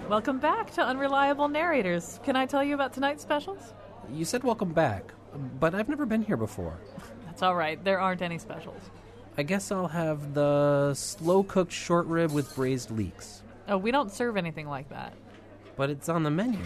Welcome back to Unreliable Narrators. Can I tell you about tonight's specials? You said welcome back, but I've never been here before. That's all right. There aren't any specials. I guess I'll have the slow-cooked short rib with braised leeks. Oh, we don't serve anything like that. But it's on the menu.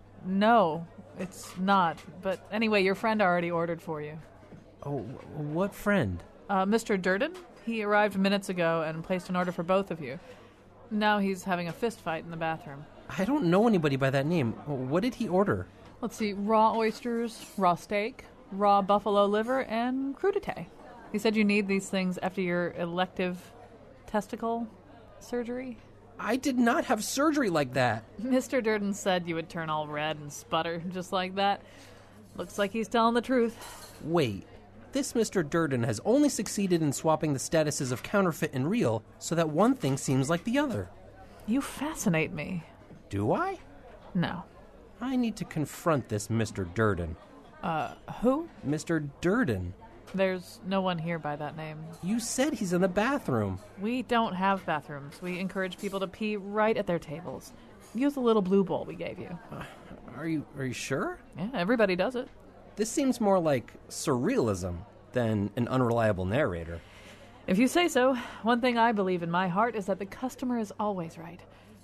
No, it's not. But anyway, your friend already ordered for you. Oh, what friend? Mr. Durden. He arrived minutes ago and placed an order for both of you. Now he's having a fist fight in the bathroom. I don't know anybody by that name. What did he order? Let's see, raw oysters, raw steak, raw buffalo liver, and crudité. He said you need these things after your elective testicle surgery. I did not have surgery like that. Mr. Durden said you would turn all red and sputter just like that. Looks like he's telling the truth. Wait, this Mr. Durden has only succeeded in swapping the statuses of counterfeit and real so that one thing seems like the other. You fascinate me. Do I? No. I need to confront this Mr. Durden. Who? Mr. Durden. There's no one here by that name. You said he's in the bathroom. We don't have bathrooms. We encourage people to pee right at their tables. Use the little blue bowl we gave you. Are you sure? Yeah, everybody does it. This seems more like surrealism than an unreliable narrator. If you say so. One thing I believe in my heart is that the customer is always right.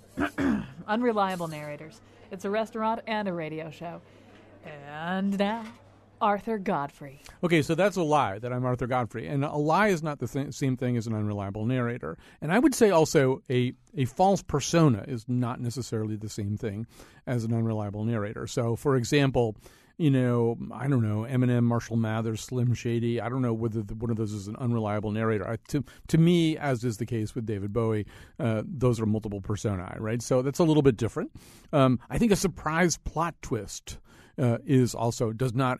Unreliable Narrators. It's a restaurant and a radio show. And now, Arthur Godfrey. Okay, so that's a lie, that I'm Arthur Godfrey. And a lie is not the same thing as an unreliable narrator. And I would say also a false persona is not necessarily the same thing as an unreliable narrator. So, for example, I don't know, Eminem, Marshall Mathers, Slim Shady. I don't know whether one of those is an unreliable narrator. To me, as is the case with David Bowie, those are multiple personae, right? So that's a little bit different. I think a surprise plot twist does not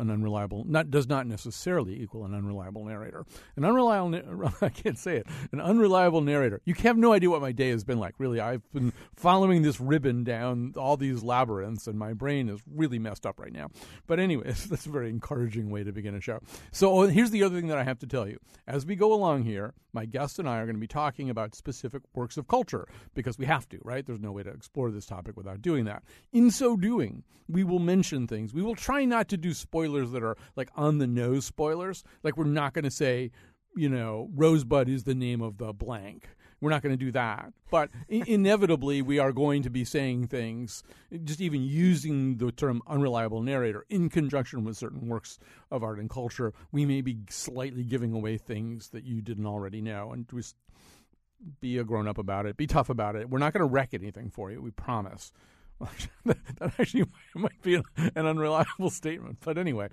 necessarily equal an unreliable narrator. An unreliable narrator. You have no idea what my day has been like. Really, I've been following this ribbon down all these labyrinths, and my brain is really messed up right now. But anyways, that's a very encouraging way to begin a show. So here's the other thing that I have to tell you. As we go along here, my guest and I are going to be talking about specific works of culture because we have to, right? There's no way to explore this topic without doing that. In so doing, we will mention things. We will try not to do spoilers that are like on-the-nose spoilers. Like we're not going to say, Rosebud is the name of the blank. We're not going to do that. But inevitably, we are going to be saying things, just even using the term unreliable narrator in conjunction with certain works of art and culture. We may be slightly giving away things that you didn't already know, and just be a grown-up about it. Be tough about it. We're not going to wreck anything for you, we promise. That actually might be an unreliable statement. But anyway,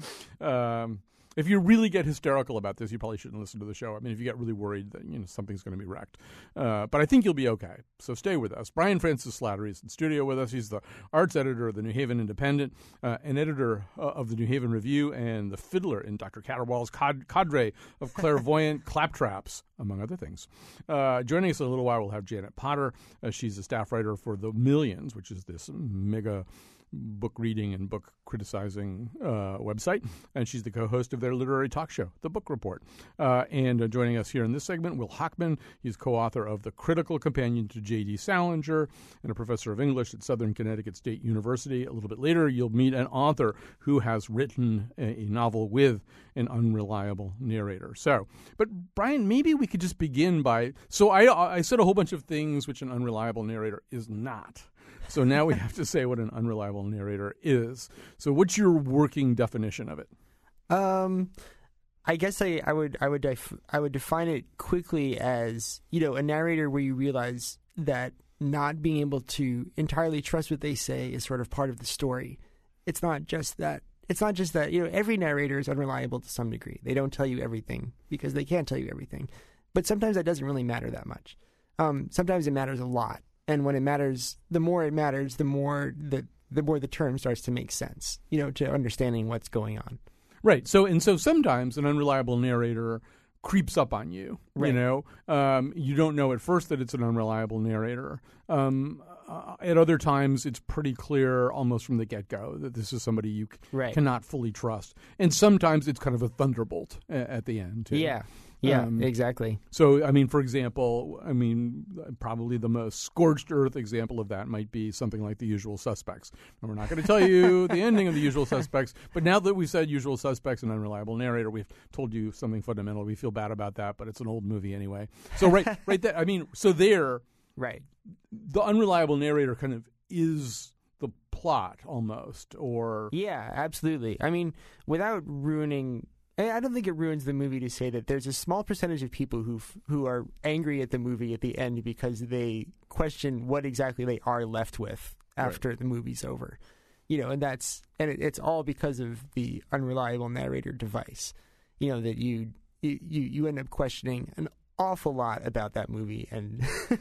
if you really get hysterical about this, you probably shouldn't listen to the show. I mean, if you get really worried that something's going to be wrecked. But I think you'll be okay. So stay with us. Brian Francis Slattery is in studio with us. He's the arts editor of the New Haven Independent, an editor of the New Haven Review, and the fiddler in Dr. Catterwall's cadre of clairvoyant claptraps, among other things. Joining us in a little while, we'll have Janet Potter. She's a staff writer for The Millions, which is this mega book reading and book criticizing website, and she's the co-host of their literary talk show, The Book Report. And joining us here in this segment, Will Hochman. He's co-author of The Critical Companion to J.D. Salinger and a professor of English at Southern Connecticut State University. A little bit later, you'll meet an author who has written a novel with an unreliable narrator. So, but Brian, maybe we could just begin by, so I said a whole bunch of things which an unreliable narrator is not. So now we have to say what an unreliable narrator is. So what's your working definition of it? I guess I would define it quickly as, a narrator where you realize that not being able to entirely trust what they say is sort of part of the story. It's not just that. Every narrator is unreliable to some degree. They don't tell you everything because they can't tell you everything. But sometimes that doesn't really matter that much. Sometimes it matters a lot. And when it matters, the more it matters, the more the term starts to make sense, to understanding what's going on. Right. So sometimes an unreliable narrator creeps up on you. Right. You don't know at first that it's an unreliable narrator. At other times, it's pretty clear almost from the get-go that this is somebody you cannot fully trust. And sometimes it's kind of a thunderbolt at the end, too. Yeah. Yeah, exactly. So, I mean, for example, probably the most scorched earth example of that might be something like The Usual Suspects. And we're not going to tell you the ending of The Usual Suspects, but now that we've said Usual Suspects and Unreliable Narrator, we've told you something fundamental. We feel bad about that, but it's an old movie anyway. So right there, Right. The Unreliable Narrator kind of is the plot almost, or... Yeah, absolutely. I mean, without ruining... I don't think it ruins the movie to say that there's a small percentage of people who are angry at the movie at the end because they question what exactly they are left with after the movie's over. And it's all because of the Unreliable Narrator device. That you end up questioning an awful lot about that movie, and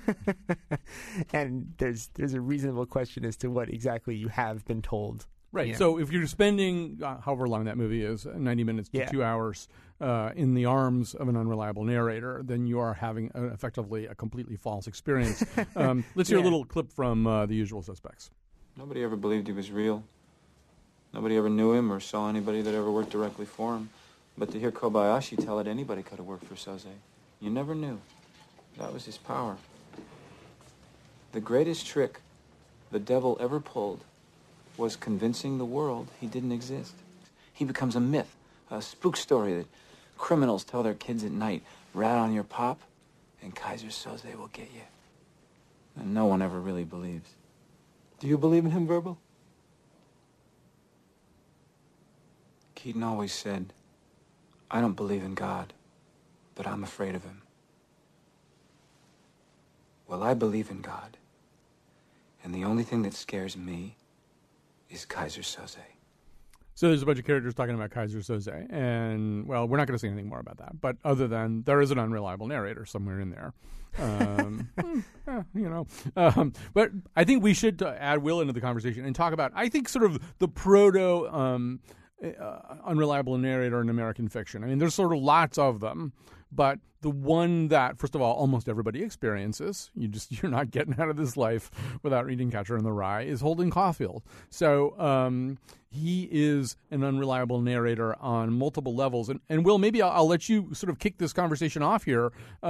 and there's a reasonable question as to what exactly you have been told. Right. So if you're spending however long that movie is, 90 minutes to 2 hours, in the arms of an unreliable narrator, then you are having effectively a completely false experience. Let's hear a little clip from The Usual Suspects. Nobody ever believed he was real. Nobody ever knew him or saw anybody that ever worked directly for him. But to hear Kobayashi tell it, anybody could have worked for Soze. You never knew. That was his power. The greatest trick the devil ever pulled was convincing the world he didn't exist. He becomes a myth, a spook story that criminals tell their kids at night. Rat on your pop, and Kaiser Soze will get you. And no one ever really believes. Do you believe in him, Verbal? Keaton always said, I don't believe in God, but I'm afraid of him. Well, I believe in God. And the only thing that scares me is Kaiser Soze. So there's a bunch of characters talking about Kaiser Soze, and, well, we're not going to say anything more about that. But other than there is an unreliable narrator somewhere in there. But I think we should add Will into the conversation and talk about, I think, sort of the proto unreliable narrator in American fiction. I mean, there's sort of lots of them, but the one that, first of all, almost everybody experiences, you're not getting out of this life without reading Catcher in the Rye, is Holden Caulfield. So he is an unreliable narrator on multiple levels. And Will, maybe I'll let you sort of kick this conversation off here.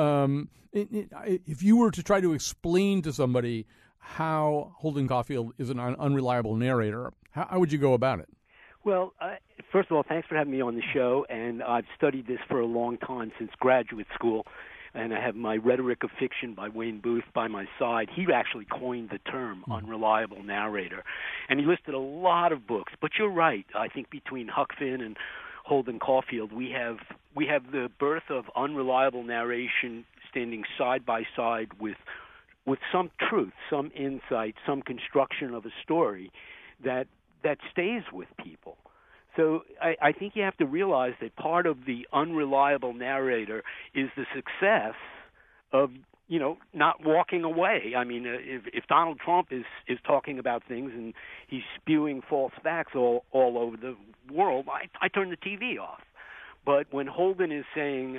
If you were to try to explain to somebody how Holden Caulfield is an unreliable narrator, how would you go about it? Well, first of all, thanks for having me on the show, and I've studied this for a long time, since graduate school, and I have my Rhetoric of Fiction by Wayne Booth by my side. He actually coined the term unreliable narrator, and he listed a lot of books. But you're right. I think between Huck Finn and Holden Caulfield, we have the birth of unreliable narration standing side by side with some truth, some insight, some construction of a story that stays with people. So I think you have to realize that part of the unreliable narrator is the success of, not walking away. I mean, if Donald Trump is talking about things and he's spewing false facts all over the world, I turn the TV off. But when Holden is saying,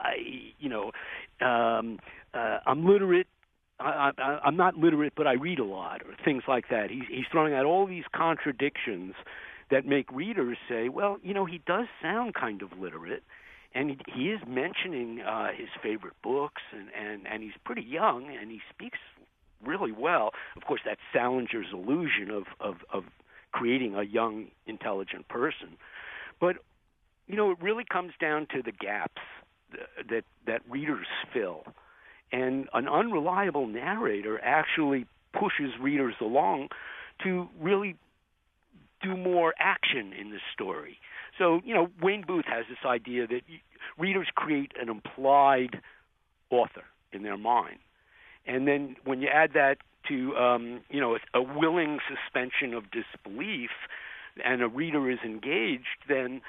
I'm literate, I'm not literate, but I read a lot, or things like that. He's throwing out all these contradictions that make readers say, well, he does sound kind of literate, and he is mentioning his favorite books, and he's pretty young, and he speaks really well. Of course, that's Salinger's illusion of creating a young, intelligent person. But, it really comes down to the gaps that readers fill. And an unreliable narrator actually pushes readers along to really do more action in the story. So, Wayne Booth has this idea that readers create an implied author in their mind. And then when you add that to, a willing suspension of disbelief, and a reader is engaged, then,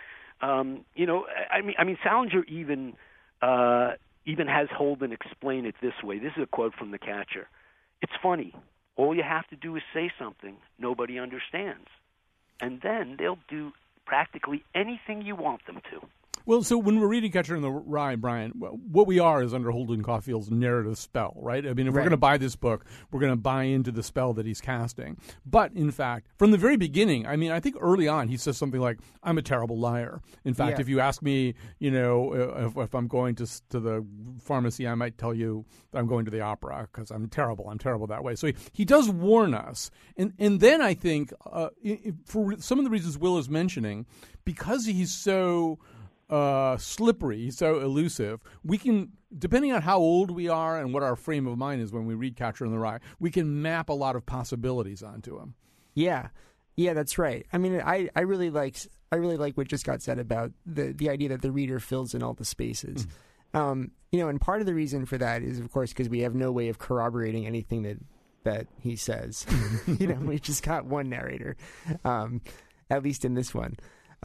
Salinger even has Holden explain it this way. This is a quote from The Catcher. It's funny. All you have to do is say something nobody understands, and then they'll do practically anything you want them to. Well, so when we're reading Catcher in the Rye, Brian, what we are is under Holden Caulfield's narrative spell, right? I mean, if we're going to buy this book, we're going to buy into the spell that he's casting. But, in fact, from the very beginning, I mean, I think early on he says something like, I'm a terrible liar. In fact, if you ask me, you know, if I'm going to the pharmacy, I might tell you I'm going to the opera because I'm terrible that way. So he does warn us. And then I think, for some of the reasons Will is mentioning, because he's so slippery, he's so elusive, we can, depending on how old we are and what our frame of mind is when we read Catcher in the Rye, we can map a lot of possibilities onto him. Yeah, that's right. I mean, I really like what just got said about the idea that the reader fills in all the spaces. You know, and part of the reason for that is, of course, because we have no way of corroborating anything that he says. You know, we just got one narrator, at least in this one.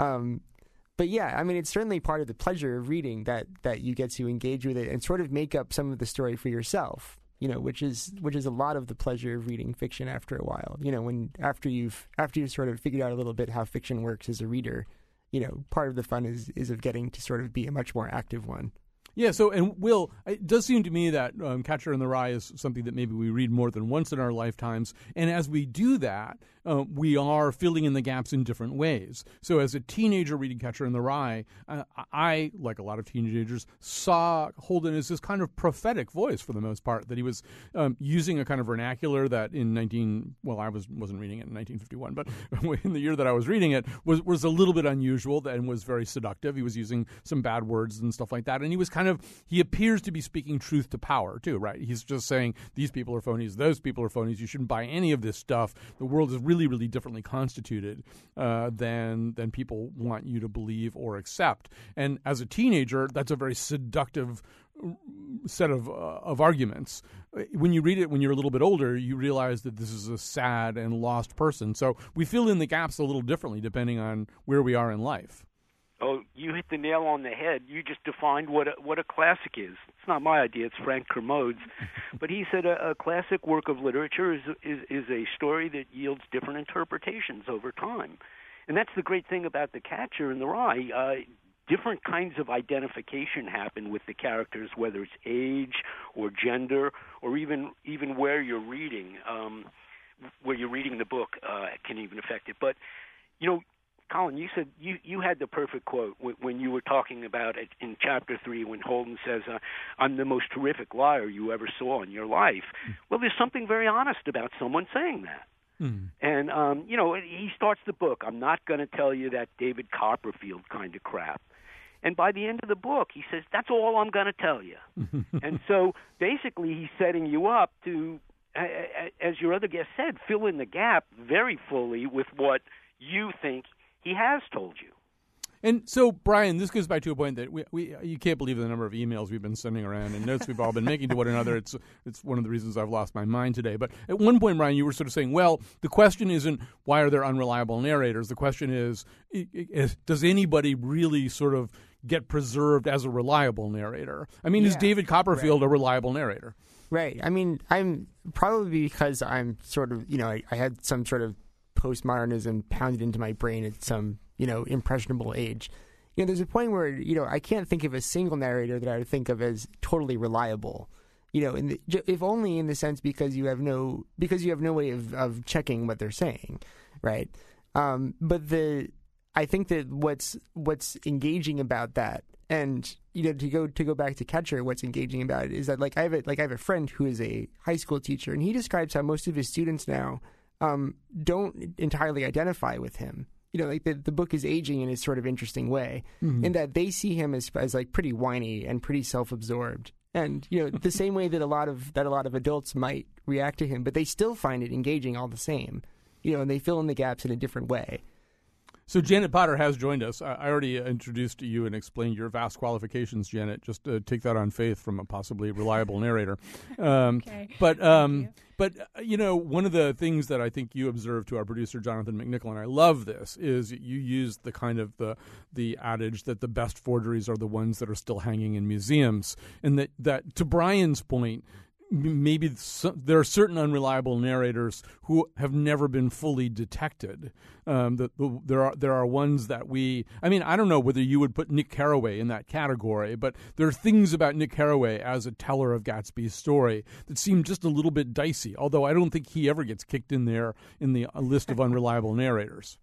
But yeah, I mean, it's certainly part of the pleasure of reading that you get to engage with it and sort of make up some of the story for yourself. You know, which is a lot of the pleasure of reading fiction after a while. You know, after you've sort of figured out a little bit how fiction works as a reader, you know, part of the fun is of getting to sort of be a much more active one. Yeah, so, and Will, it does seem to me that Catcher in the Rye is something that maybe we read more than once in our lifetimes, and as we do that, we are filling in the gaps in different ways. So as a teenager reading Catcher in the Rye, I, like a lot of teenagers, saw Holden as this kind of prophetic voice for the most part, that he was using a kind of vernacular that I wasn't reading it in 1951, but in the year that I was reading it, was a little bit unusual and was very seductive. He was using some bad words and stuff like that, and he was he appears to be speaking truth to power, too, right? He's just saying, these people are phonies, those people are phonies, you shouldn't buy any of this stuff. The world is really, really differently constituted than people want you to believe or accept. And as a teenager, that's a very seductive set of arguments. When you read it when you're a little bit older, you realize that this is a sad and lost person. So we fill in the gaps a little differently depending on where we are in life. Oh, you hit the nail on the head. You just defined what a classic is. It's not my idea. It's Frank Kermode's. But he said a classic work of literature is a story that yields different interpretations over time. And that's the great thing about The Catcher in the Rye. Different kinds of identification happen with the characters, whether it's age or gender or even where you're reading. Where you're reading the book can even affect it. But, you know, Colin, you said you had the perfect quote when you were talking about it in Chapter 3 when Holden says, I'm the most terrific liar you ever saw in your life. Well, there's something very honest about someone saying that. And, you know, he starts the book, I'm not going to tell you that David Copperfield kind of crap. And by the end of the book, he says, that's all I'm going to tell you. And so basically he's setting you up to, as your other guest said, fill in the gap very fully with what you think he has told you. And so, Brian, this goes back to a point that you can't believe the number of emails we've been sending around and notes we've all been making to one another. It's one of the reasons I've lost my mind today. But at one point, Brian, you were sort of saying, well, the question isn't why are there unreliable narrators? The question is does anybody really sort of get preserved as a reliable narrator? I mean, is David Copperfield a reliable narrator? Right. I mean, I'm probably because I'm sort of, you know, I had some sort of postmodernism pounded into my brain at some, you know, impressionable age. You know, there's a point where, you know, I can't think of a single narrator that I would think of as totally reliable. You know, if only in the sense because you have no way of checking what they're saying, right? But I think that what's engaging about that, and you know, to go back to Catcher, what's engaging about it is that I have a friend who is a high school teacher, and he describes how most of his students now don't entirely identify with him. You know, like the book is aging in a sort of interesting way, in that they see him as like pretty whiny and pretty self-absorbed, and you know, the same way that a lot of adults might react to him, but they still find it engaging all the same. You know, and they fill in the gaps in a different way. So Janet Potter has joined us. I already introduced you and explained your vast qualifications, Janet. Just take that on faith from a possibly reliable narrator. Okay. But you know, one of the things that I think you observed to our producer Jonathan McNichol, and I love this, is you used the kind of the adage that the best forgeries are the ones that are still hanging in museums, and that to Brian's point, maybe there are certain unreliable narrators who have never been fully detected. There are ones that I don't know whether you would put Nick Carraway in that category, but there are things about Nick Carraway as a teller of Gatsby's story that seem just a little bit dicey, although I don't think he ever gets kicked in there in the list of unreliable narrators.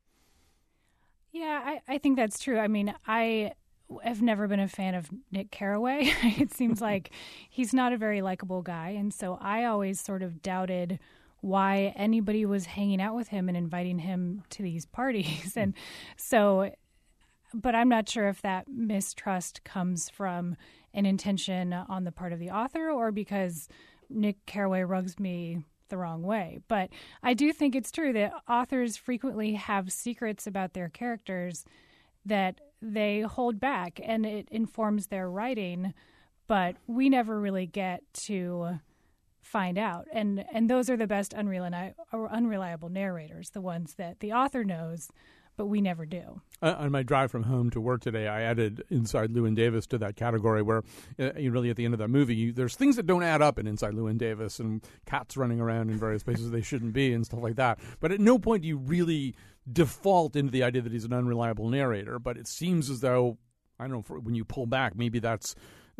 Yeah, I think that's true. I mean, I have never been a fan of Nick Carraway. It seems like he's not a very likable guy. And so I always sort of doubted why anybody was hanging out with him and inviting him to these parties. And so, but I'm not sure if that mistrust comes from an intention on the part of the author or because Nick Carraway rubs me the wrong way. But I do think it's true that authors frequently have secrets about their characters that they hold back, and it informs their writing, but we never really get to find out. And those are the best unreliable narrators, the ones that the author knows, but we never do. On my drive from home to work today, I added Inside Llewyn Davis to that category where really at the end of that movie, there's things that don't add up in Inside Llewyn Davis and cats running around in various places they shouldn't be and stuff like that. But at no point do you really default into the idea that he's an unreliable narrator. But it seems as though, I don't know, when you pull back, maybe that's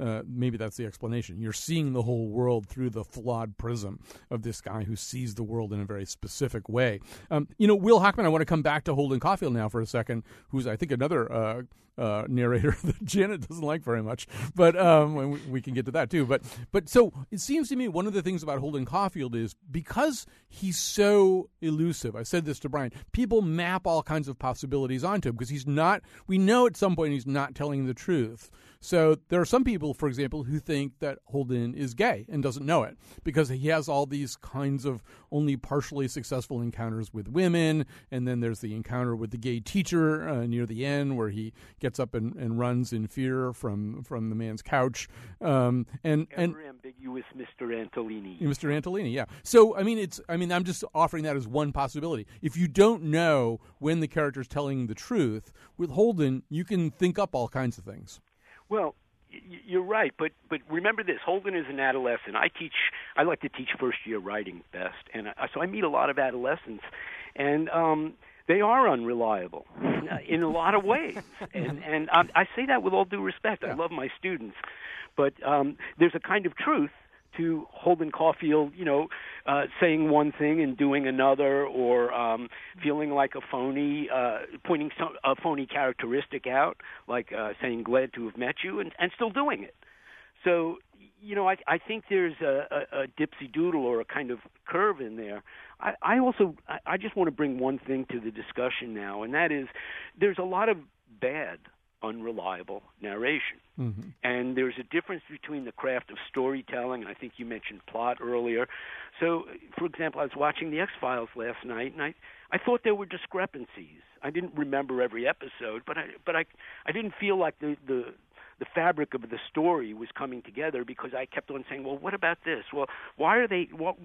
the explanation. You're seeing the whole world through the flawed prism of this guy who sees the world in a very specific way. Will Hochman, I want to come back to Holden Caulfield now for a second, who's, I think, another narrator that Janet doesn't like very much. But we can get to that, too. But so it seems to me one of the things about Holden Caulfield is because he's so elusive, I said this to Brian, people map all kinds of possibilities onto him because we know at some point he's not telling the truth. So there are some people, for example, who think that Holden is gay and doesn't know it because he has all these kinds of only partially successful encounters with women. And then there's the encounter with the gay teacher near the end where he gets up and runs in fear from the man's couch. Ever ambiguous Mr. Antolini. Mr. Antolini, yeah. So, I'm just offering that as one possibility. If you don't know when the character's telling the truth, with Holden, you can think up all kinds of things. Well, you're right, but remember this: Holden is an adolescent. I like to teach first-year writing best, and so I meet a lot of adolescents, and they are unreliable in a lot of ways. And I say that with all due respect. I love my students, but there's a kind of truth to Holden Caulfield, saying one thing and doing another, or feeling like a phony, pointing a phony characteristic out, like saying glad to have met you, and still doing it. So, I think there's a dipsy-doodle or a kind of curve in there. I just want to bring one thing to the discussion now, and that is there's a lot of bad unreliable narration. Mm-hmm. And there's a difference between the craft of storytelling, and I think you mentioned plot earlier. So, for example, I was watching The X-Files last night, and I thought there were discrepancies. I didn't remember every episode, but I didn't feel like the fabric of the story was coming together because I kept on saying, well, what about this? Well, why is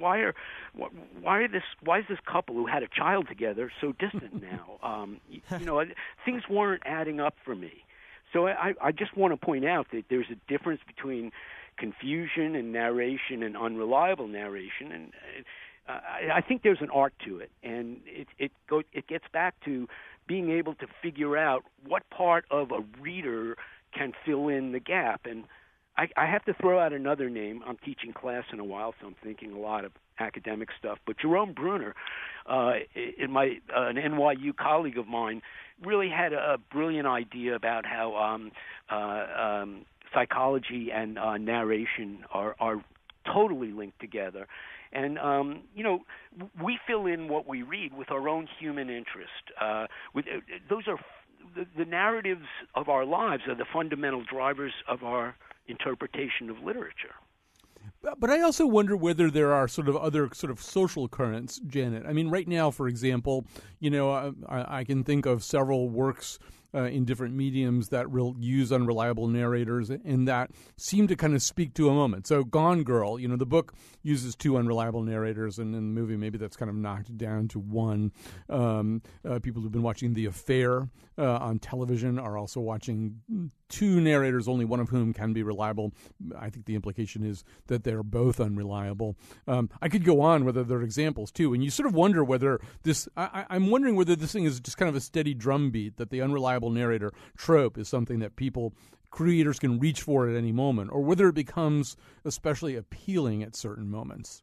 this couple who had a child together so distant now? Things weren't adding up for me. So I just want to point out that there's a difference between confusion and narration and unreliable narration, and I think there's an art to it, and it gets back to being able to figure out what part of a reader can fill in the gap. And I have to throw out another name. I'm teaching class in a while, so I'm thinking a lot of academic stuff. But Jerome Bruner, an NYU colleague of mine, really had a brilliant idea about how psychology and narration are totally linked together. And, we fill in what we read with our own human interest. Those are the narratives of our lives are the fundamental drivers of our interpretation of literature. But I also wonder whether there are sort of other sort of social currents, Janet. I mean, right now, for example, I can think of several works in different mediums that use unreliable narrators and that seem to kind of speak to a moment. So Gone Girl, the book uses 2 unreliable narrators, and in the movie maybe that's kind of knocked down to 1. People who've been watching The Affair on television are also watching 2 narrators, only one of whom can be reliable. I think the implication is that they're both unreliable. I could go on whether there are examples too, and you sort of wonder whether this. I'm wondering whether this thing is just kind of a steady drumbeat, that the unreliable narrator trope is something that creators can reach for at any moment, or whether it becomes especially appealing at certain moments.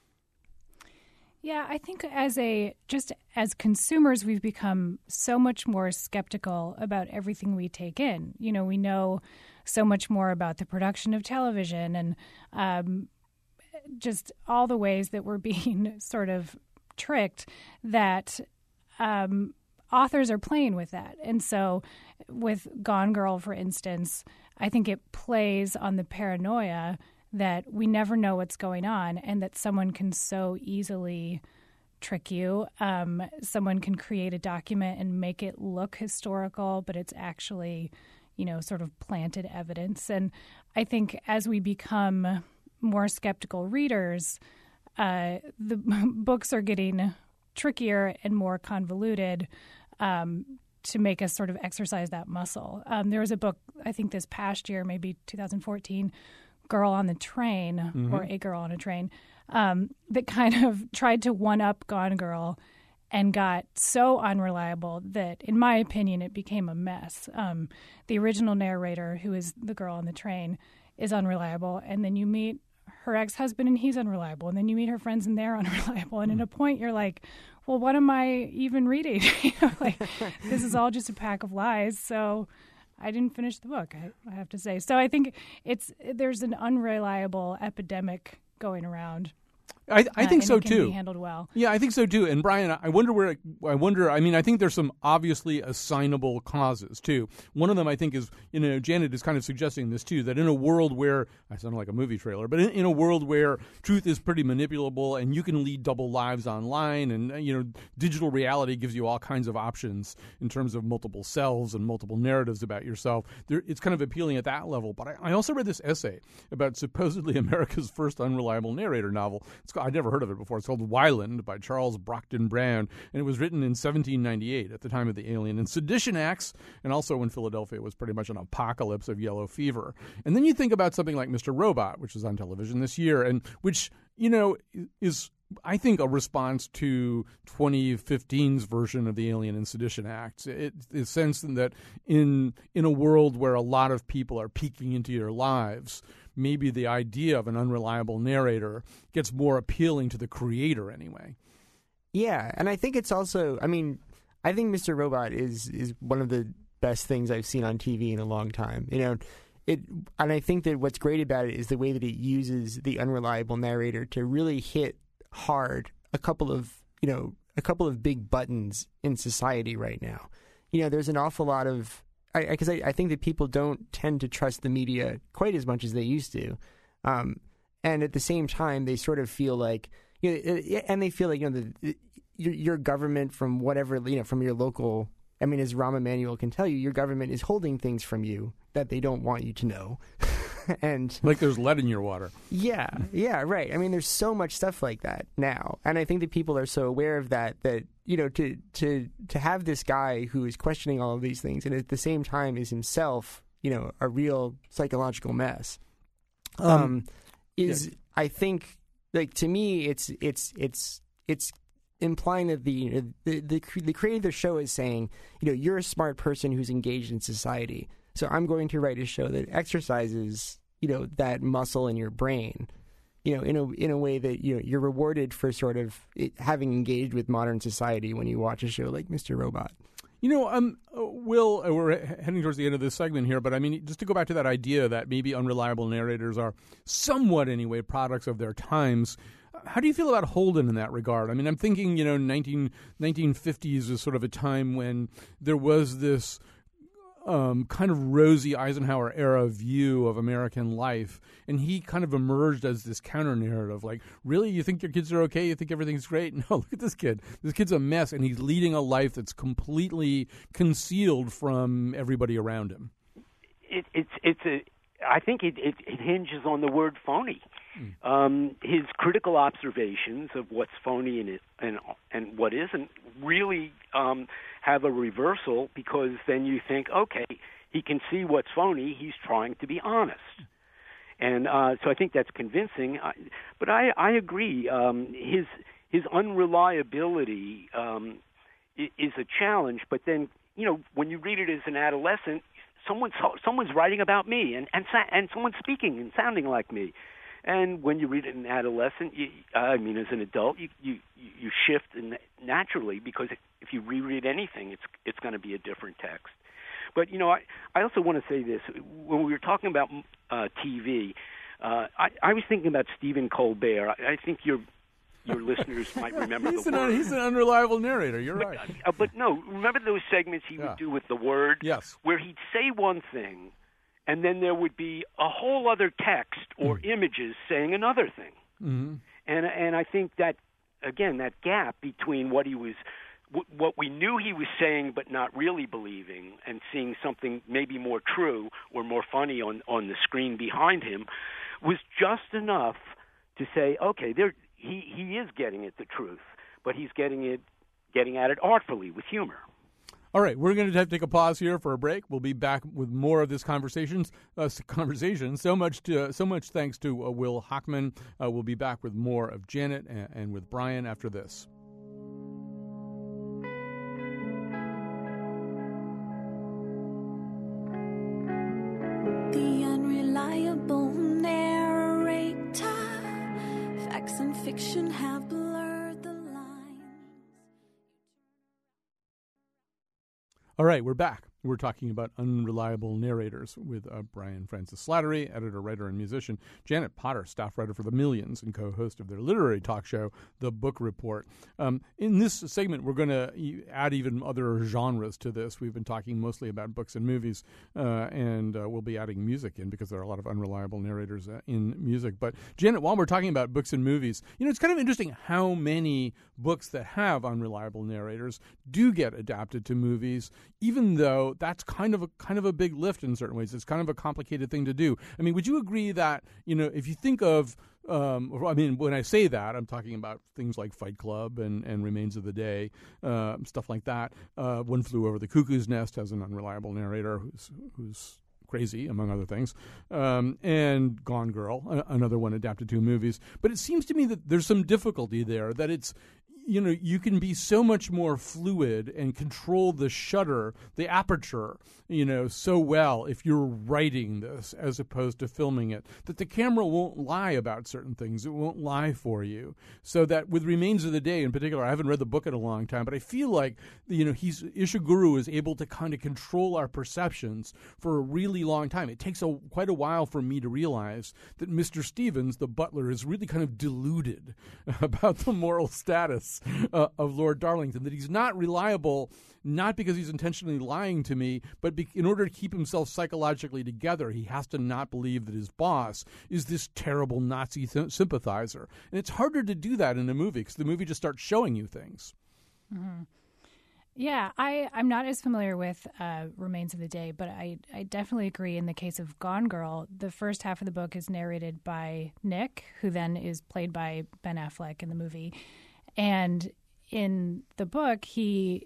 Yeah, I think as consumers, we've become so much more skeptical about everything we take in. We know so much more about the production of television and just all the ways that we're being sort of tricked, that authors are playing with that. And so with Gone Girl, for instance, I think it plays on the paranoia that we never know what's going on and that someone can so easily trick you. Someone can create a document and make it look historical, but it's actually, sort of planted evidence. And I think as we become more skeptical readers, the books are getting trickier and more convoluted to make us sort of exercise that muscle. There was a book, I think this past year, maybe 2014, Girl on the Train, or A Girl on a Train, that kind of tried to one-up Gone Girl and got so unreliable that, in my opinion, it became a mess. The original narrator, who is the girl on the train, is unreliable, and then you meet her ex-husband and he's unreliable, and then you meet her friends and they're unreliable, and at a point you're like, well, what am I even reading? This is all just a pack of lies. So I didn't finish the book, I have to say. So I think there's an unreliable epidemic going around. I think so it can too. Be handled well. Yeah, I think so too. And Brian, I wonder. I mean, I think there's some obviously assignable causes too. One of them, I think, is Janet is kind of suggesting this too. That in a world where I sound like a movie trailer, but in a world where truth is pretty manipulable and you can lead double lives online, and digital reality gives you all kinds of options in terms of multiple selves and multiple narratives about yourself. It's kind of appealing at that level. But I also read this essay about supposedly America's first unreliable narrator novel. I'd never heard of it before. It's called Wyland by Charles Brockden Brown, and it was written in 1798 at the time of the Alien and Sedition Acts, and also when Philadelphia was pretty much an apocalypse of yellow fever. And then you think about something like Mr. Robot, which is on television this year, and which, is, I think, a response to 2015's version of the Alien and Sedition Acts. It is sense that in a world where a lot of people are peeking into your lives, maybe the idea of an unreliable narrator gets more appealing to the creator anyway. Yeah, and I think it's also, I think Mr. Robot is one of the best things I've seen on TV in a long time. And I think that what's great about it is the way that it uses the unreliable narrator to really hit hard a couple of big buttons in society right now. There's an awful lot of, because I think that people don't tend to trust the media quite as much as they used to, and at the same time they sort of feel like, and they feel like your government from whatever, from your local. I mean, as Rahm Emanuel can tell you, your government is holding things from you that they don't want you to know. And like there's lead in your water. Yeah, right. I mean, there's so much stuff like that now, and I think that people are so aware of that to have this guy who is questioning all of these things and at the same time is himself, a real psychological mess. I think, like, to me, it's implying that the creator of the show is saying, you're a smart person who's engaged in society. So I'm going to write a show that exercises, that muscle in your brain, in a way that you're rewarded for sort of having engaged with modern society when you watch a show like Mr. Robot. Will, we're heading towards the end of this segment here, but I mean, just to go back to that idea that maybe unreliable narrators are somewhat, anyway, products of their times. How do you feel about Holden in that regard? I mean, I'm thinking, 1950s was sort of a time when there was this kind of rosy Eisenhower era view of American life, and he kind of emerged as this counter narrative. Like, really, you think your kids are okay? You think everything's great? No, look at this kid. This kid's a mess, and he's leading a life that's completely concealed from everybody around him. I think it hinges on the word phony. His critical observations of what's phony and what isn't really have a reversal, because then you think, okay, he can see what's phony. He's trying to be honest. And so I think that's convincing. But I agree. His unreliability is a challenge. But then, when you read it as an adolescent, someone's writing about me, and someone's speaking and sounding like me. And when you read it as an adolescent, as an adult, you shift naturally, because if you reread anything, it's going to be a different text. But I also want to say this: when we were talking about TV, I was thinking about Stephen Colbert. I think your listeners might remember he's the word. He's an unreliable narrator. You're right. But no, remember those segments he would do with the word? Yes. Where he'd say one thing, and then there would be a whole other text or images saying another thing. Mm-hmm. And I think that, again, that gap between what we knew he was saying but not really believing, and seeing something maybe more true or more funny on the screen behind him, was just enough to say, okay, he is getting at the truth, but he's getting at it artfully with humor. All right, we're going to have to take a pause here for a break. We'll be back with more of this conversation. So much thanks to Will Hochman. We'll be back with more of Janet and with Brian after this. The unreliable narrator. Facts and fiction have blurred the lines. All right, we're back. We're talking about unreliable narrators with Brian Francis Slattery, editor, writer, and musician. Janet Potter, staff writer for The Millions and co-host of their literary talk show, The Book Report. In this segment, we're going to add even other genres to this. We've been talking mostly about books and movies, and we'll be adding music in because there are a lot of unreliable narrators in music. But, Janet, while we're talking about books and movies, it's kind of interesting how many books that have unreliable narrators do get adapted to movies, even though that's kind of a big lift in certain ways. It's kind of a complicated thing to do. I mean, would you agree that, if you think of, when I say that, I'm talking about things like Fight Club and Remains of the Day, stuff like that. One Flew Over the Cuckoo's Nest has an unreliable narrator who's crazy, among other things, and Gone Girl, another one adapted to movies. But it seems to me that there's some difficulty there, that it's, you can be so much more fluid and control the shutter, the aperture, so well if you're writing this as opposed to filming it, that the camera won't lie about certain things. It won't lie for you. So that with Remains of the Day in particular, I haven't read the book in a long time, but I feel like, Ishiguro is able to kind of control our perceptions for a really long time. It takes quite a while for me to realize that Mr. Stevens, the butler, is really kind of deluded about the moral status of Lord Darlington, that he's not reliable, not because he's intentionally lying to me, but in order to keep himself psychologically together, he has to not believe that his boss is this terrible Nazi sympathizer. And it's harder to do that in a movie because the movie just starts showing you things. Mm-hmm. Yeah, I'm not as familiar with Remains of the Day, but I definitely agree in the case of Gone Girl. The first half of the book is narrated by Nick, who then is played by Ben Affleck in the movie. And in the book, he,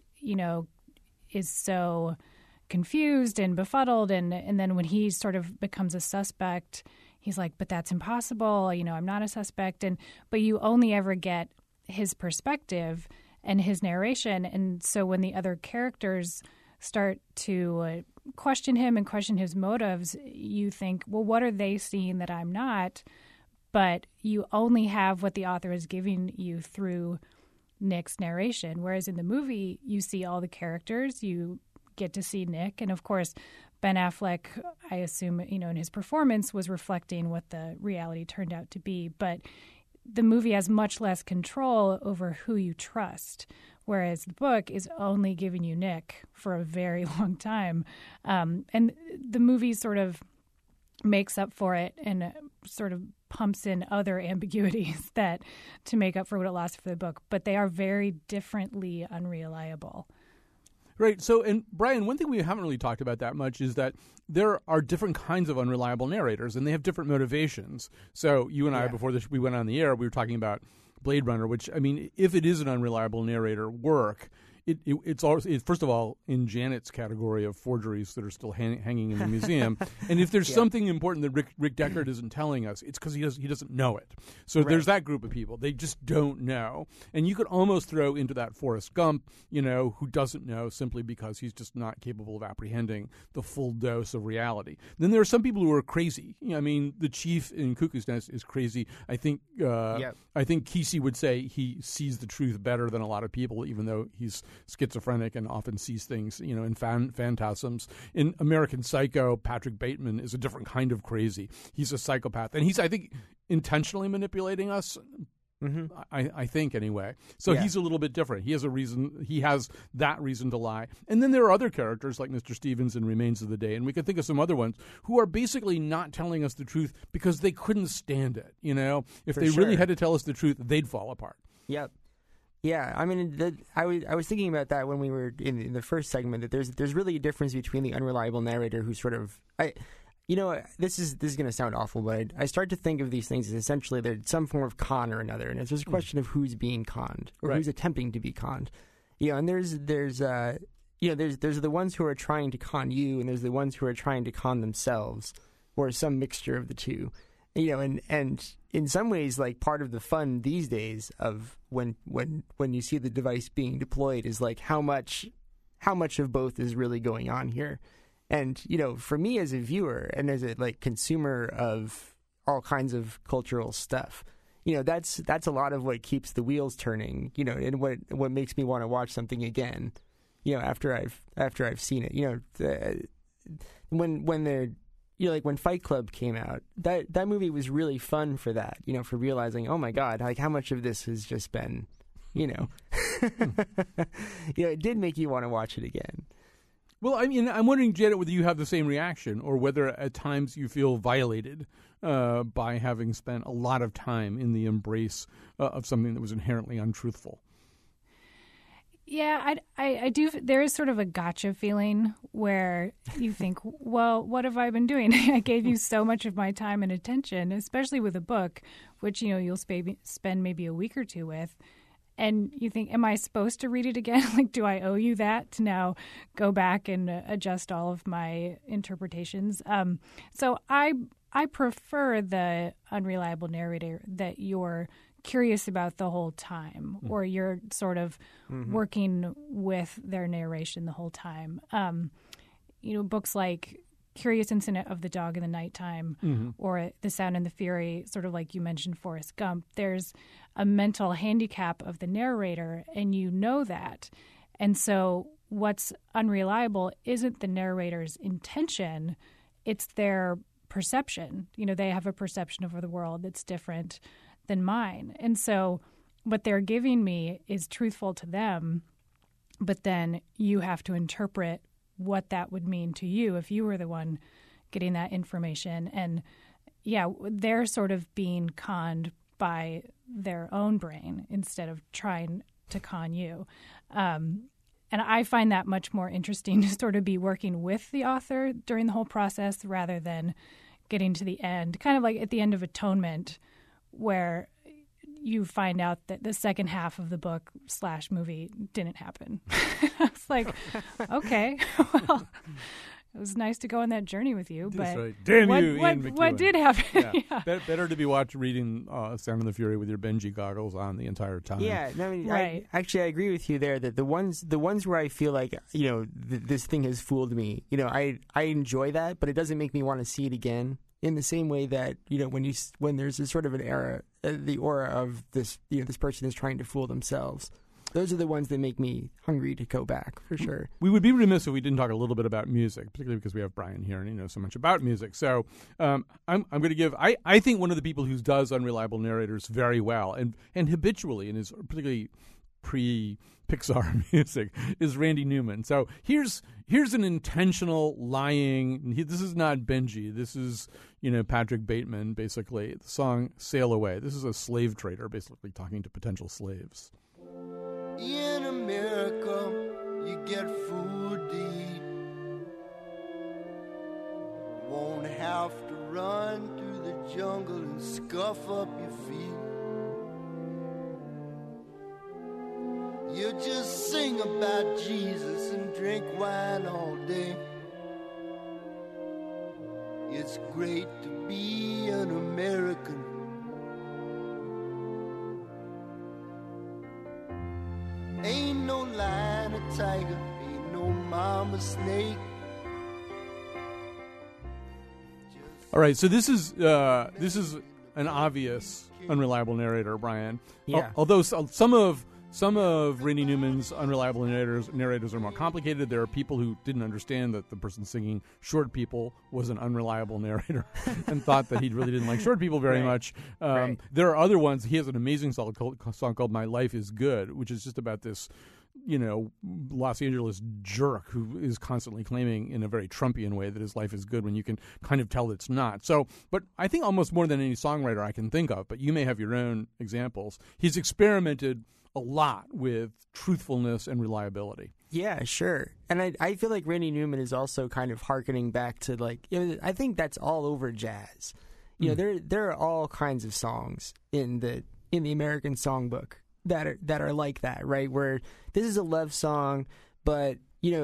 is so confused and befuddled. And then when he sort of becomes a suspect, he's like, but that's impossible. I'm not a suspect. But you only ever get his perspective and his narration. And so when the other characters start to question him and question his motives, you think, well, what are they seeing that I'm not? But you only have what the author is giving you through Nick's narration. Whereas in the movie, you see all the characters, you get to see Nick. And of course, Ben Affleck, I assume, in his performance was reflecting what the reality turned out to be. But the movie has much less control over who you trust, whereas the book is only giving you Nick for a very long time. And the movie sort of makes up for it and sort of pumps in other ambiguities that to make up for what it lost for the book, but they are very differently unreliable. Right. So, and Brian, one thing we haven't really talked about that much is that there are different kinds of unreliable narrators, and they have different motivations. So, you and I, before we went on the air, we were talking about Blade Runner, which, I mean, if it is an unreliable narrator work, it's also, first of all, in Janet's category of forgeries that are still hanging in the museum. And if there's something important that Rick Deckard isn't telling us, it's because he doesn't know it. So there's that group of people. They just don't know. And you could almost throw into that Forrest Gump, who doesn't know simply because he's just not capable of apprehending the full dose of reality. Then there are some people who are crazy. I mean, the chief in Cuckoo's Nest is crazy. I think Kesey would say he sees the truth better than a lot of people, even though he's schizophrenic and often sees things, in phantasms. In American Psycho, Patrick Bateman is a different kind of crazy. He's a psychopath, and he's, I think, intentionally manipulating us. Mm-hmm. I think anyway. So he's a little bit different. He has a reason. He has that reason to lie. And then there are other characters like Mr. Stevens in Remains of the Day, and we can think of some other ones who are basically not telling us the truth because they couldn't stand it. If they really had to tell us the truth, they'd fall apart. Yep. Yeah, I mean, I was thinking about that when we were in the first segment, that there's really a difference between the unreliable narrator who sort of this is going to sound awful, but I start to think of these things as essentially they're some form of con or another, and it's just a question of who's being conned or who's attempting to be conned. And there's the ones who are trying to con you, and there's the ones who are trying to con themselves, or some mixture of the two. And in some ways, like, part of the fun these days of when you see the device being deployed is like how much of both is really going on here. And for me as a viewer and as a consumer of all kinds of cultural stuff, that's a lot of what keeps the wheels turning. And what makes me want to watch something again. After I've seen it. When they're when Fight Club came out, that movie was really fun for that, for realizing, oh my God, how much of this has just been, it did make you want to watch it again. Well, I mean, I'm wondering, Janet, whether you have the same reaction or whether at times you feel violated by having spent a lot of time in the embrace of something that was inherently untruthful. Yeah, I do. There is sort of a gotcha feeling where you think, well, what have I been doing? I gave you so much of my time and attention, especially with a book, which, you'll spend maybe a week or two with. And you think, am I supposed to read it again? Do I owe you that to now go back and adjust all of my interpretations? So I prefer the unreliable narrator that you're curious about the whole time, or you're sort of working with their narration the whole time. Books like Curious Incident of the Dog in the Nighttime or The Sound and the Fury, sort of like you mentioned Forrest Gump, there's a mental handicap of the narrator, and you know that. And so what's unreliable isn't the narrator's intention, it's their perception. They have a perception of the world that's different than mine. And so what they're giving me is truthful to them, but then you have to interpret what that would mean to you if you were the one getting that information. And they're sort of being conned by their own brain instead of trying to con you. And I find that much more interesting to sort of be working with the author during the whole process rather than getting to the end, kind of like at the end of Atonement, where you find out that the second half of the book / movie didn't happen. It's like, okay, well, it was nice to go on that journey with you, but right. Damn you, Ian McEwan. What did happen? Yeah. Better to be reading Sound and the Fury with your Benji goggles on the entire time. Yeah, I mean, right. I agree with you there that the ones where I feel like this thing has fooled me, I enjoy that, but it doesn't make me want to see it again. In the same way that when there's a sort of an era, the aura of this this person is trying to fool themselves. those are the ones that make me hungry to go back, for sure. We would be remiss if we didn't talk a little bit about music, particularly because we have Brian here and he knows so much about music. So I'm going to give, I think one of the people who does unreliable narrators very well and habitually and is particularly pre-Pixar music is Randy Newman. So here's an intentional lying. This is not Benji. This is, Patrick Bateman, basically. The song Sail Away. This is a slave trader basically talking to potential slaves. In America, you get food to eat. Won't have to run through the jungle and scuff up your feet. You just sing about Jesus and drink wine all day. It's great to be an American. Ain't no lion or tiger, ain't no mama snake. All right, so this is an obvious unreliable narrator, Brian. Yeah. Although some of Randy Newman's unreliable narrators are more complicated. There are people who didn't understand that the person singing Short People was an unreliable narrator and thought that he really didn't like short people very much. There are other ones. He has an amazing song called My Life is Good, which is just about this, Los Angeles jerk who is constantly claiming in a very Trumpian way that his life is good when you can kind of tell it's not. So, but I think almost more than any songwriter I can think of, but you may have your own examples, he's experimented a lot with truthfulness and reliability. Yeah, sure. And I feel like Randy Newman is also kind of hearkening back to I think that's all over jazz. There are all kinds of songs in the American songbook that are like that, right? Where this is a love song, but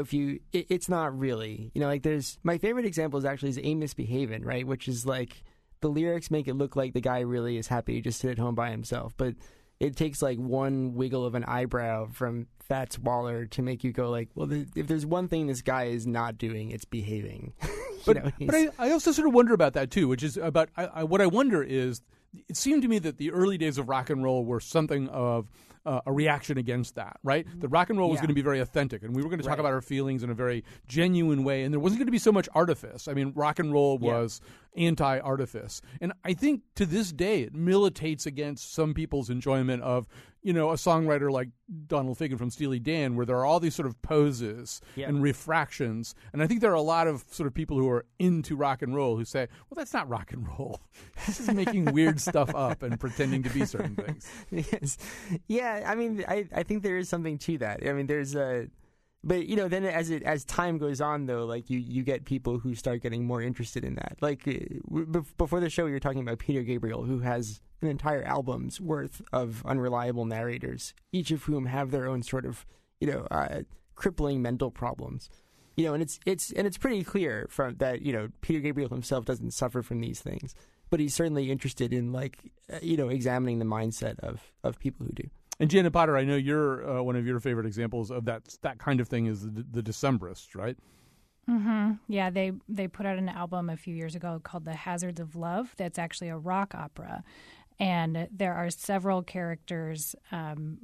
it's not really. There's my favorite example is Ain't Misbehavin', right? Which is like the lyrics make it look like the guy really is happy to just sit at home by himself, but it takes like one wiggle of an eyebrow from Fats Waller to make you go like, well, if there's one thing this guy is not doing, it's behaving. But I also sort of wonder about that too, which is about what I wonder is, it seemed to me that the early days of rock and roll were something of a reaction against that, right? The rock and roll was going to be very authentic, and we were going to talk about our feelings in a very genuine way, and there wasn't going to be so much artifice. I mean, rock and roll was anti-artifice. And I think to this day it militates against some people's enjoyment of, a songwriter like Donald Fagen from Steely Dan, where there are all these sort of poses and refractions. And I think there are a lot of sort of people who are into rock and roll who say, well, that's not rock and roll. This is making weird stuff up and pretending to be certain things. Yes. Yeah, I mean, I think there is something to that. I mean, there's but then as time goes on, though, like you get people who start getting more interested in that. Like before the show, we were talking about Peter Gabriel, who has an entire album's worth of unreliable narrators, each of whom have their own sort of crippling mental problems. And it's pretty clear from that Peter Gabriel himself doesn't suffer from these things, but he's certainly interested in examining the mindset of people who do. And Janet Potter, I know you're one of your favorite examples of that kind of thing is the Decemberists, right? Mm-hmm. Yeah, they put out an album a few years ago called The Hazards of Love. That's actually a rock opera, and there are several characters on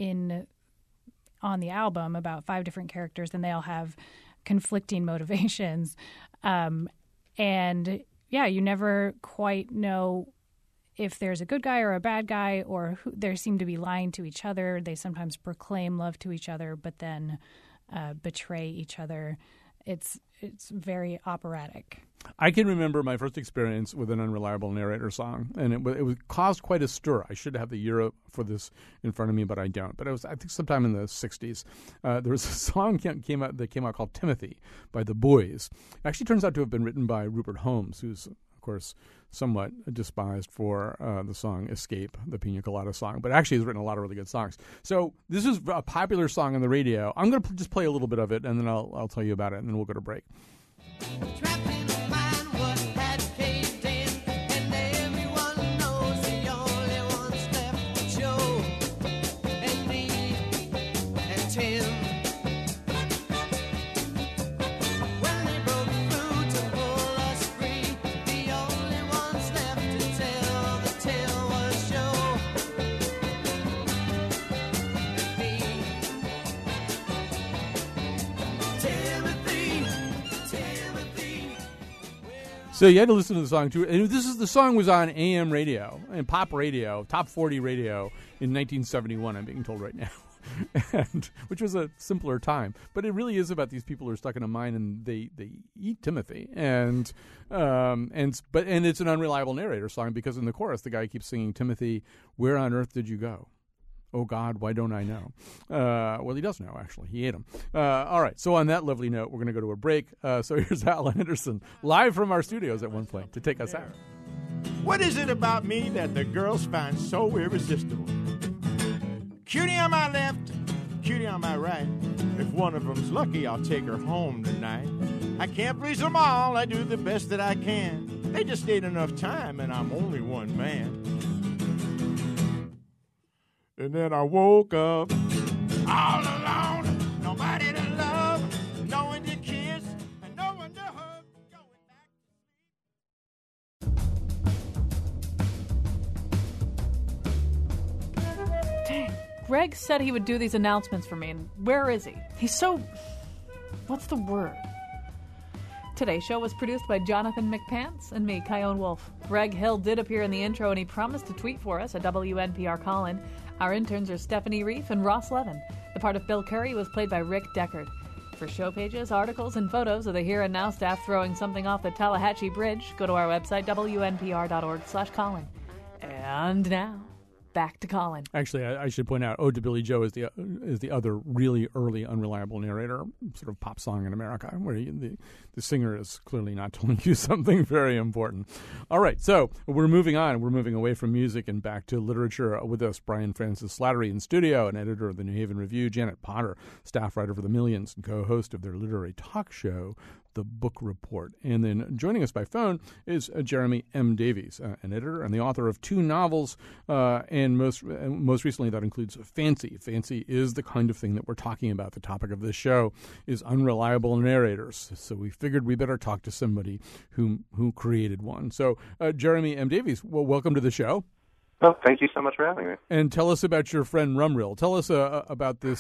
the album, about 5 different characters, and they all have conflicting motivations, and you never quite know if there's a good guy or a bad guy, or they seem to be lying to each other. They sometimes proclaim love to each other, but then betray each other. It's very operatic. I can remember my first experience with an unreliable narrator song, and it caused quite a stir. I should have the year for this in front of me, but I don't. But it was, I think, sometime in the 60s. There was a song that came out called Timothy by The Boys. It actually turns out to have been written by Rupert Holmes, who's, of course, somewhat despised for the song Escape, the Pina Colada song, but actually has written a lot of really good songs. So this is a popular song on the radio. I'm going to just play a little bit of it, and then I'll tell you about it, and then we'll go to break. So you had to listen to the song too. And the song was on AM radio and pop radio, top 40 radio in 1971. I'm being told right now, which was a simpler time. But it really is about these people who are stuck in a mine and they eat Timothy, and it's an unreliable narrator song because in the chorus the guy keeps singing, "Timothy, where on earth did you go? Oh, God, why don't I know?" Well, he does know, actually. He ate him. All right, so on that lovely note, we're going to go to a break. So here's Al Anderson, live from our studios at One Point, to take us out. What is it about me that the girls find so irresistible? Cutie on my left, cutie on my right. If one of them's lucky, I'll take her home tonight. I can't please them all, I do the best that I can. They just ain't enough time, and I'm only one man. And then I woke up all alone, nobody to love, no one to kiss, and no one to hug, going back to sleep. Dang. Greg said he would do these announcements for me, and where is he? He's so... what's the word? Today's show was produced by Jonathan McPants and me, Kyone Wolf. Greg Hill did appear in the intro, and he promised to tweet for us at WNPR Colin. Our interns are Stephanie Reif and Ross Levin. The part of Bill Curry was played by Rick Deckard. For show pages, articles, and photos of the Here and Now staff throwing something off the Tallahatchie Bridge, go to our website, WNPR.org/Colin. And now, back to Colin. Actually, I should point out, "Ode to Billy Joe" is the other really early unreliable narrator sort of pop song in America, where the singer is clearly not telling you something very important. All right, so we're moving on. We're moving away from music and back to literature. With us, Brian Francis Slattery in studio, and editor of the New Haven Review, Janet Potter, staff writer for The Millions and co-host of their literary talk show, The Book Report. And then joining us by phone is Jeremy M. Davies, an editor and the author of 2 novels, and most recently that includes Fancy. Fancy is the kind of thing that we're talking about. The topic of this show is unreliable narrators. So we figured we better talk to somebody who created one. So Jeremy M. Davies, well, welcome to the show. Oh, thank you so much for having me. And tell us about your friend Rumrill. Tell us about this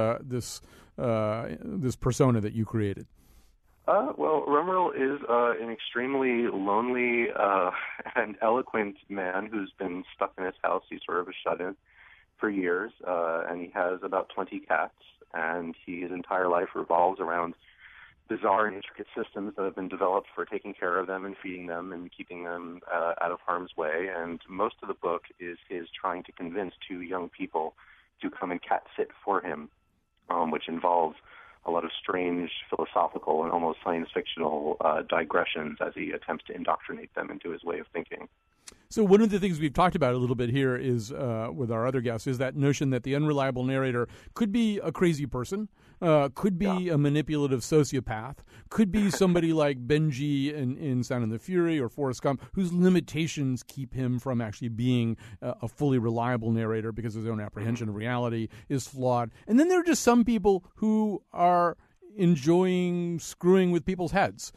this persona that you created. Well, Rumrill is an extremely lonely and eloquent man who's been stuck in his house. He's sort of a shut-in for years, and he has about 20 cats, and his entire life revolves around bizarre and intricate systems that have been developed for taking care of them and feeding them and keeping them out of harm's way. And most of the book is his trying to convince 2 young people to come and cat sit for him, which involves a lot of strange philosophical and almost science fictional digressions as he attempts to indoctrinate them into his way of thinking. So one of the things we've talked about a little bit here is, with our other guests, is that notion that the unreliable narrator could be a crazy person, could be a manipulative sociopath, could be somebody like Benji in Sound and the Fury or Forrest Gump, whose limitations keep him from actually being a fully reliable narrator because his own apprehension of reality is flawed. And then there are just some people who are enjoying screwing with people's heads.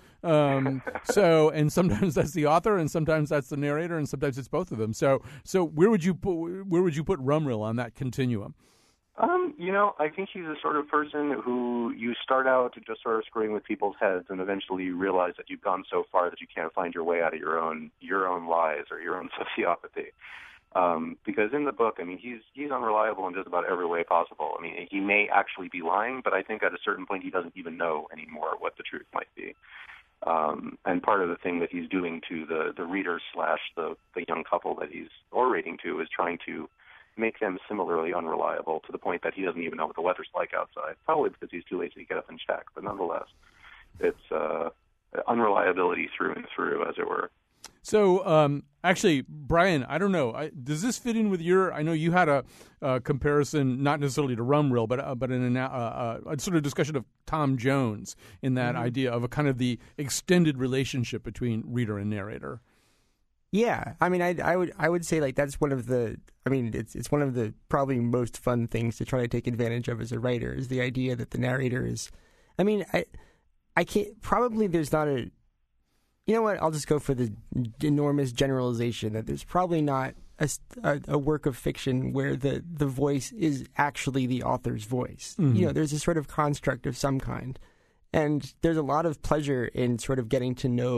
And sometimes that's the author, and sometimes that's the narrator, and sometimes it's both of them. So where would you put Rumrill on that continuum? I think he's the sort of person who you start out just sort of screwing with people's heads, and eventually you realize that you've gone so far that you can't find your way out of your own lies or your own sociopathy. Because in the book, I mean, he's unreliable in just about every way possible. I mean, he may actually be lying, but I think at a certain point he doesn't even know anymore what the truth might be. And part of the thing that he's doing to the readers / the young couple that he's orating to is trying to make them similarly unreliable to the point that he doesn't even know what the weather's like outside, probably because he's too lazy to get up and check. But nonetheless, it's unreliability through and through, as it were. So, actually, Brian, I don't know. Does this fit in with your? I know you had a comparison, not necessarily to Rumrill, but a sort of discussion of Tom Jones in that idea of a kind of the extended relationship between reader and narrator. Yeah, I mean, I would say like that's one of the. I mean, it's one of the probably most fun things to try to take advantage of as a writer is the idea that the narrator is. I mean, I can't. Probably there's not a. You know what? I'll just go for the enormous generalization that there's probably not a work of fiction where the voice is actually the author's voice. Mm-hmm. You know, there's a sort of construct of some kind. And there's a lot of pleasure in sort of getting to know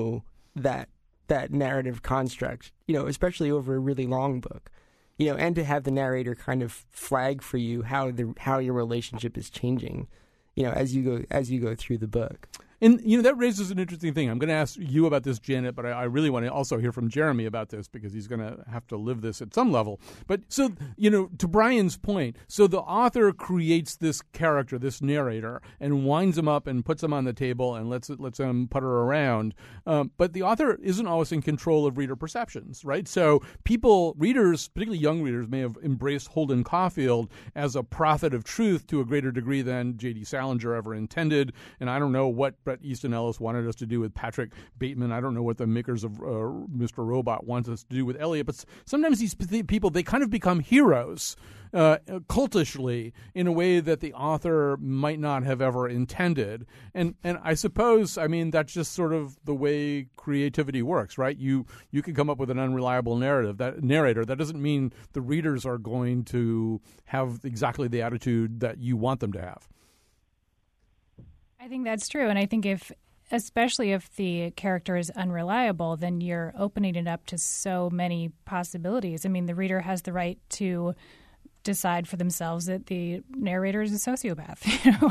that narrative construct, especially over a really long book, and to have the narrator kind of flag for you how your relationship is changing, as you go through the book. And, that raises an interesting thing. I'm going to ask you about this, Janet, but I really want to also hear from Jeremy about this because he's going to have to live this at some level. But so, to Brian's point, so the author creates this character, this narrator, and winds him up and puts him on the table and lets him putter around. But the author isn't always in control of reader perceptions, right? So readers, particularly young readers, may have embraced Holden Caulfield as a prophet of truth to a greater degree than J.D. Salinger ever intended. And I don't know what Bret Easton Ellis wanted us to do with Patrick Bateman. I don't know what the makers of Mr. Robot want us to do with Elliot. But sometimes these people, they kind of become heroes cultishly in a way that the author might not have ever intended. And I suppose, that's just sort of the way creativity works, right? You can come up with an unreliable narrator. That doesn't mean the readers are going to have exactly the attitude that you want them to have. I think that's true. And I think especially if the character is unreliable, then you're opening it up to so many possibilities. The reader has the right to decide for themselves that the narrator is a sociopath.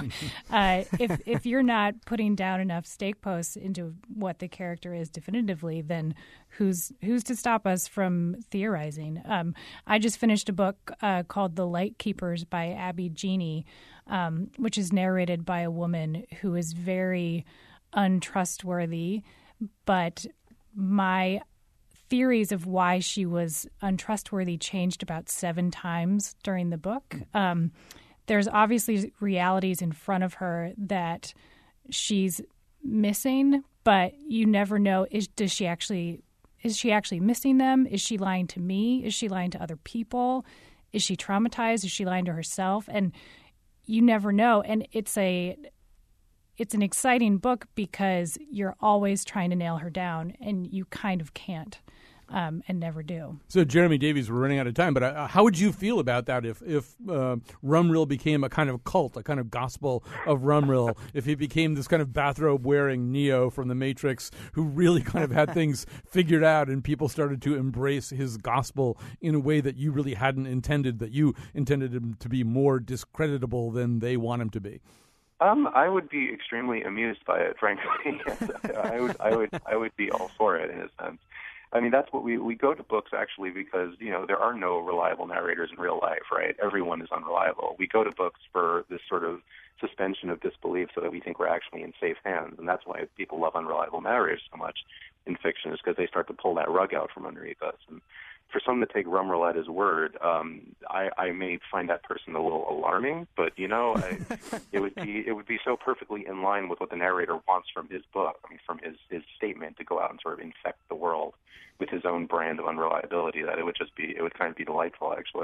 If you're not putting down enough stake posts into what the character is definitively, then who's to stop us from theorizing? I just finished a book called The Light Keepers by Abby Genie, which is narrated by a woman who is very untrustworthy, but my theories of why she was untrustworthy changed about 7 times during the book. There's obviously realities in front of her that she's missing, but you never know, is she actually missing them? Is she lying to me? Is she lying to other people? Is she traumatized? Is she lying to herself? And you never know. And it's an exciting book because you're always trying to nail her down, and you kind of can't. And never do. So, Jeremy Davies, we're running out of time, but how would you feel about that if Rumrill became a kind of cult, a kind of gospel of Rumrill, if he became this kind of bathrobe-wearing Neo from The Matrix who really kind of had things figured out and people started to embrace his gospel in a way that you really hadn't intended, that you intended him to be more discreditable than they want him to be? I would be extremely amused by it, frankly. I would be all for it in a sense. That's what we go to books actually because, there are no reliable narrators in real life, right? Everyone is unreliable. We go to books for this sort of suspension of disbelief so that we think we're actually in safe hands. And that's why people love unreliable narrators so much in fiction, is because they start to pull that rug out from underneath us. And for someone to take Rumrill at his word, I may find that person a little alarming, but it would be so perfectly in line with what the narrator wants from his book, from his statement, to go out and sort of infect the world with his own brand of unreliability, that it would kind of be delightful, actually.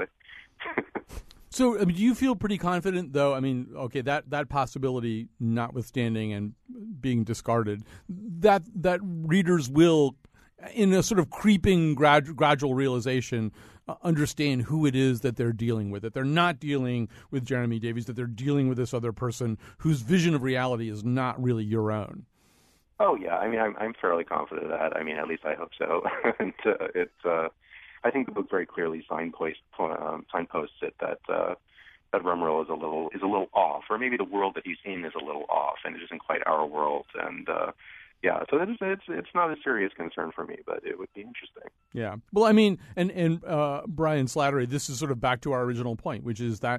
So, do you feel pretty confident, though? Okay, that possibility notwithstanding and being discarded, that readers will, in a sort of creeping gradual realization, understand who it is that they're dealing with, that they're not dealing with Jeremy Davies, that they're dealing with this other person whose vision of reality is not really your own. Oh, yeah. I'm fairly confident of that. At least I hope so. And I think the book very clearly signposts it that Rumrill is a little off, or maybe the world that he's in is a little off, and it isn't quite our world. And yeah, so it's not a serious concern for me, but it would be interesting. Yeah. Well, and Brian Slattery, this is sort of back to our original point, which is that,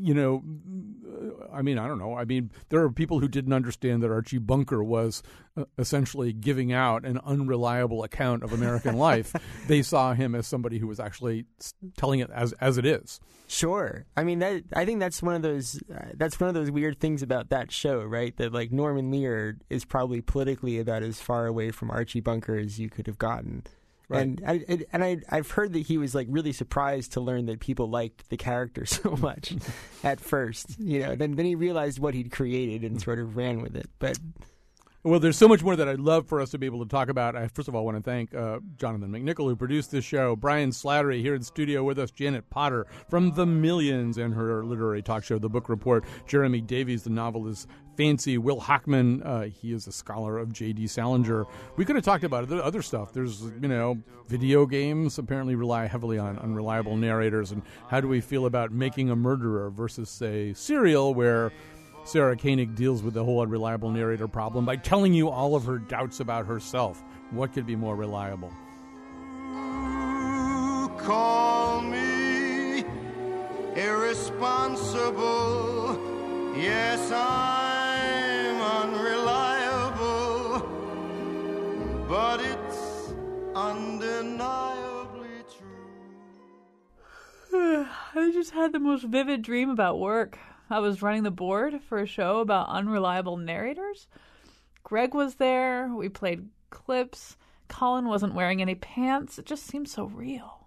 I don't know. There are people who didn't understand that Archie Bunker was essentially giving out an unreliable account of American life. They saw him as somebody who was actually telling it as it is. Sure. I think that's one of those weird things about that show, right? That like Norman Lear is probably politically about as far away from Archie Bunker as you could have gotten. Right. And I've heard that he was like really surprised to learn that people liked the character so much at first. Then he realized what he'd created and sort of ran with it. But Well, there's so much more that I'd love for us to be able to talk about. I first of all want to thank Jonathan McNichol, who produced this show, Brian Slattery here in studio with us, Janet Potter from The Millions and her literary talk show, The Book Report, Jeremy Davies, the novelist Fancy, Will Hockman, he is a scholar of J.D. Salinger. We could have talked about other stuff. There's, video games apparently rely heavily on unreliable narrators, and how do we feel about Making a Murderer versus, say, Serial, where Sarah Koenig deals with the whole unreliable narrator problem by telling you all of her doubts about herself. What could be more reliable? Call me irresponsible. Yes, I'm unreliable, but it's undeniably true. I just had the most vivid dream about work. I was running the board for a show about unreliable narrators. Greg was there. We played clips. Colin wasn't wearing any pants. It just seemed so real.